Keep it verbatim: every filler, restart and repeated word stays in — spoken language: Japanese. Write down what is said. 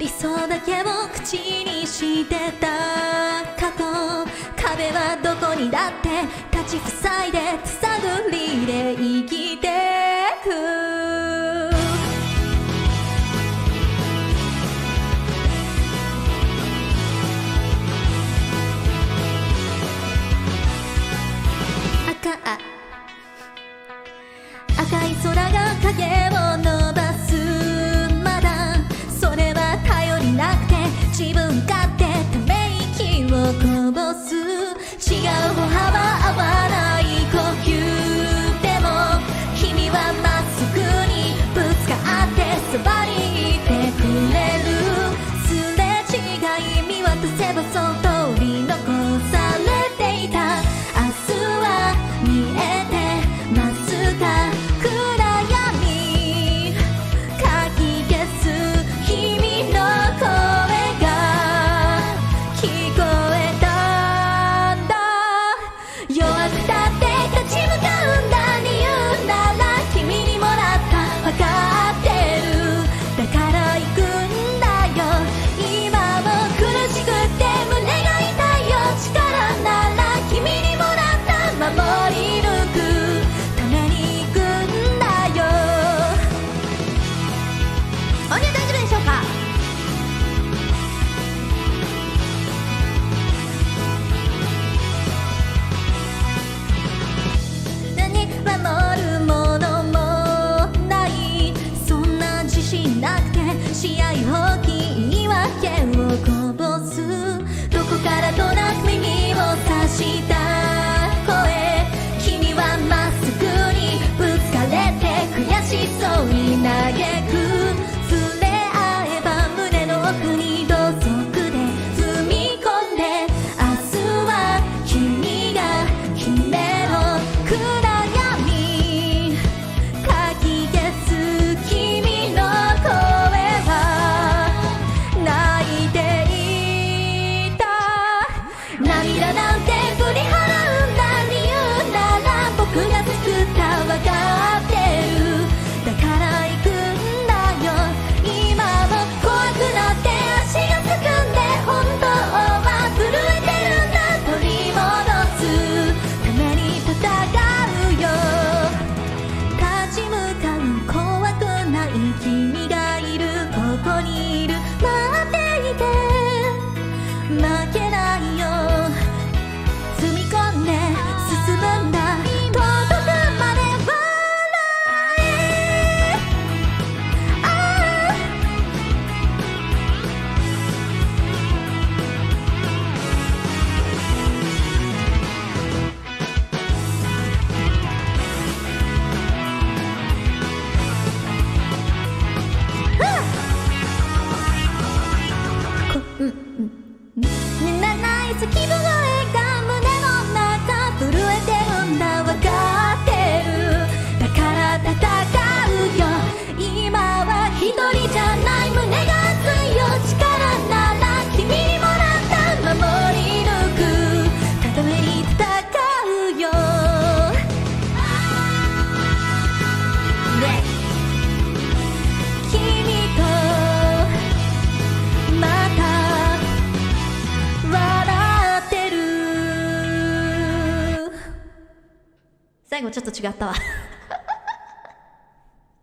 理想だけを口にしてた過去、壁はどこにだって立ち塞いで手探りで生きてく。赤い空が影を伸ばす、まだそれは頼りなくて自分勝手ため息をこぼす。違う歩幅合わない呼吸でも君はまっすぐにぶつかってそばにいてくれる。すれ違い見渡せばその通り残されていた明日は見えてますか。試合放棄言い訳をこぼす。どこからとなく耳を刺した声、君はまっすぐにぶつかれて悔しそうに嘆く。触れ合えば胸の奥に土足で踏み込んで明日は君が夢の暗闇かき消す君の声。涙なんて振り払うんだ理由なら僕が作った分かってる。だから行くんだよ今も怖くなって足がすくんで本当は震えてるんだ。取り戻すために戦うよ。立ち向かう怖くない君がいるここにいる待っていて負けないよ。踏み込んで進むんだ届くまで笑え。ああこうんうんなナイス気分を最後ちょっと違ったわ